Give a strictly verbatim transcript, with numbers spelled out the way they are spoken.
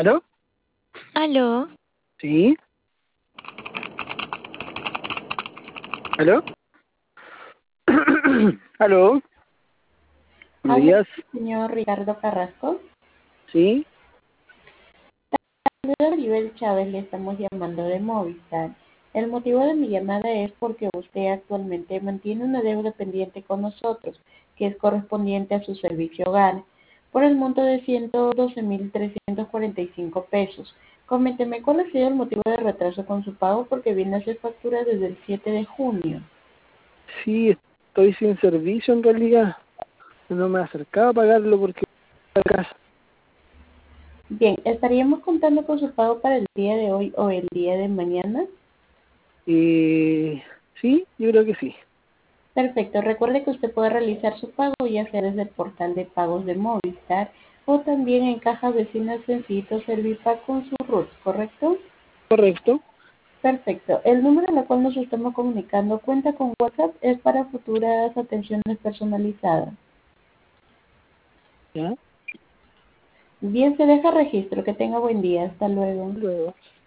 ¿Aló? Aló, ¿Sí? ¿Aló? ¿Aló? Buenos Habla días. el señor Ricardo Carrasco. ¿Sí? Yo, Maribel Chávez, le estamos llamando de Movistar. El motivo de mi llamada es porque usted actualmente mantiene una deuda pendiente con nosotros, que es correspondiente a su servicio hogar, por el monto de ciento doce mil trescientos cuarenta y cinco pesos. Coménteme cuál ha sido el motivo de retraso con su pago, porque viene a ser factura desde el siete de junio. Sí, estoy sin servicio en realidad. No me he acercado a pagarlo porque estoy en casa. Bien, ¿estaríamos contando con su pago para el día de hoy o el día de mañana? Eh, sí, yo creo que sí. Perfecto. Recuerde que usted puede realizar su pago ya sea desde el portal de pagos de Movistar o también en Caja Vecina Sencillito Servipago con su R U T, ¿correcto? Correcto. Perfecto. El número al cual nos estamos comunicando cuenta con WhatsApp, es para futuras atenciones personalizadas. ¿Ya? Bien, se deja registro. Que tenga buen día. Hasta luego. Luego.